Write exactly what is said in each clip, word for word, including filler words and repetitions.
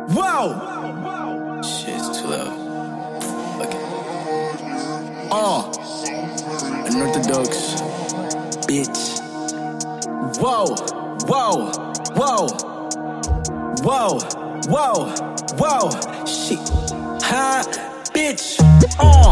Whoa! Shit's too loud. Okay. Uh, Unorthodox. Bitch. whoa, whoa, whoa, whoa, whoa, whoa, shit, huh, bitch, uh,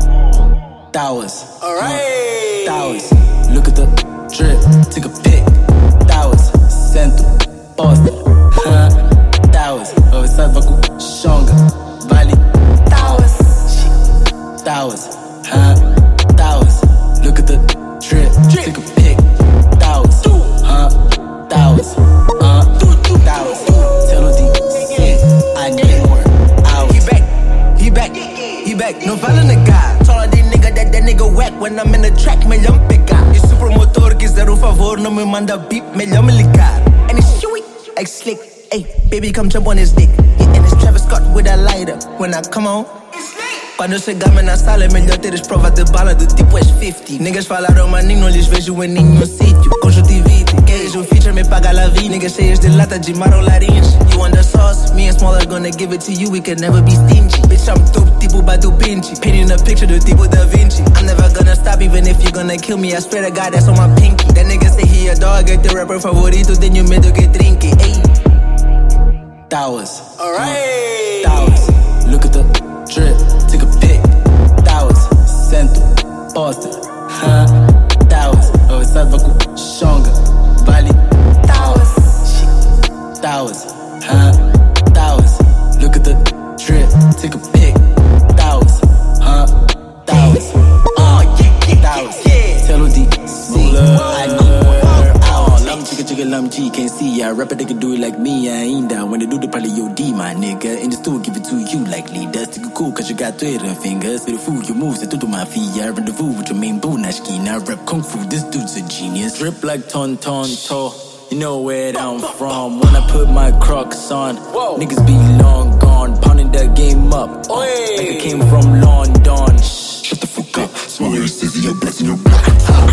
Towers. alright, Towers. Look at the drip. Take a pic. Towers. Centro. Boston. Huh. Towers. Oh, Salvaku. Shonga. Valley. Towers, Shit. Towers. Huh. Towers. Look at the drip. Drip. Take a pic. Towers. Huh. Towers. Huh. Towers. Tell O D. Sick. I need more hours. he back, he back, he back, no fala negar. Told all these nigga that that nigga whack when I'm in the track, melhor me pegar. E se o promotor quiser um favor, não me manda beep, melhor me ligar. And it's chewy, like slick, hey, baby come jump on his dick. Yeah, and it's Travis Scott with a lighter, when I come on. Quando chegar-me na sala é melhor teres prova de bala do tipo S cinquenta. Niggas falaram, maninho, não lhes vejo em nenhum sítio. Conjuntivite, queres um feature, me paga la vida. Niggas cheias de lata de marolarinhas. You want the sauce, me and Small are gonna give it to you. We can never be stingy. Bitch, I'm dope, tipo Badu Pinchi. Painting a picture do tipo Da Vinci. I'm never gonna stop even if you're gonna kill me. I swear to God, that's on my pinky. That nigga say he a dog, é teu rapper favorito. Tenho medo que trinque, ey. Towers. Alright. Towers. Look at the drip. Take a pic. Towers. Centro. Boston. Huh. Towers. Oh, Salvaku. Shonga. Valley. Towers. Shit. Towers. Huh. Towers. Look at the drip. Take a pic. Towers. Huh. Towers. Oh, yeah, yeah, Towers. yeah, yeah. Tell O D. See. I need more hours. Lam chicka chicka lam G. Can't see ya. Rapper they can do it like me. I ain't down. When they do they probably O D, my nigga. In the stool, give it to you like leaders. Take a cool cause you got Twitter fingers. With the food, your moves, and to my feet. I rendezvous with your main boo, Nashki. Now rap kung fu. This dude's a genius. Drip like ton ton to. You know where I'm from. When I put my Crocs on, Whoa. niggas be long gone. Pounding that game up. Oi. Like I came from London. Shut the fuck up. Swallow your scissor, your blessing, your blood.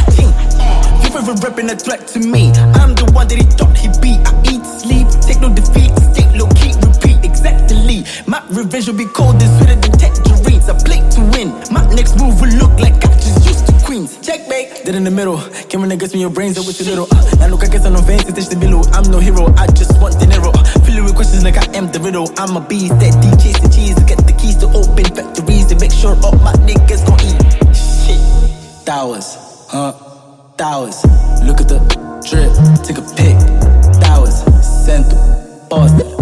You ever reppin' a threat to me? I'm the one that he thought he'd be. I eat, sleep, take no defeat, stay low key, repeat exactly. My revenge will be cold and sweeter than tangerines. I play to win. My next move will look like I just used to Queens. Checkmate. Dead in the middle, camera niggas when your brains are with your little. Uh, now look, I guess I'm no fancy, touch the below. I'm no hero, I just want dinero. Uh, filling with questions like I am the riddle. I'm a beast that D Js the cheese to get the keys to open factories to make sure all my niggas gon' eat. Shit. Towers, huh? Towers. Look at the drip, take a pic. Towers, Centro, Boston.